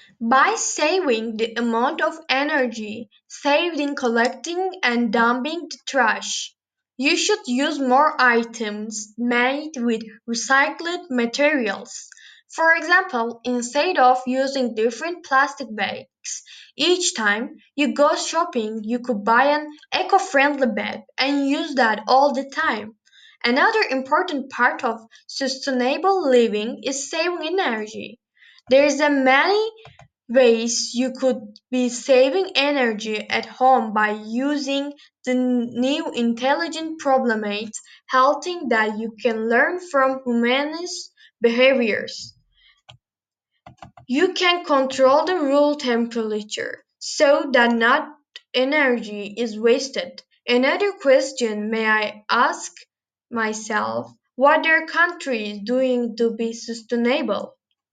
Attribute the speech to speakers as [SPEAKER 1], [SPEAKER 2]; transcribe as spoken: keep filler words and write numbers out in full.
[SPEAKER 1] By saving the amount of energy saved in collecting and dumping the trash. You should use more items made with recycled materials. For example, instead of using different plastic bags each time you go shopping, you could buy an eco friendly bag and use that all the time. Another important part of sustainable living is saving energy. There is a many ways you could be saving energy at home by using the new intelligent problemates helping that you can learn from humanist behaviors. You can control the room temperature so that not energy is wasted. Another question may I ask myself, what are countries doing to be sustainable?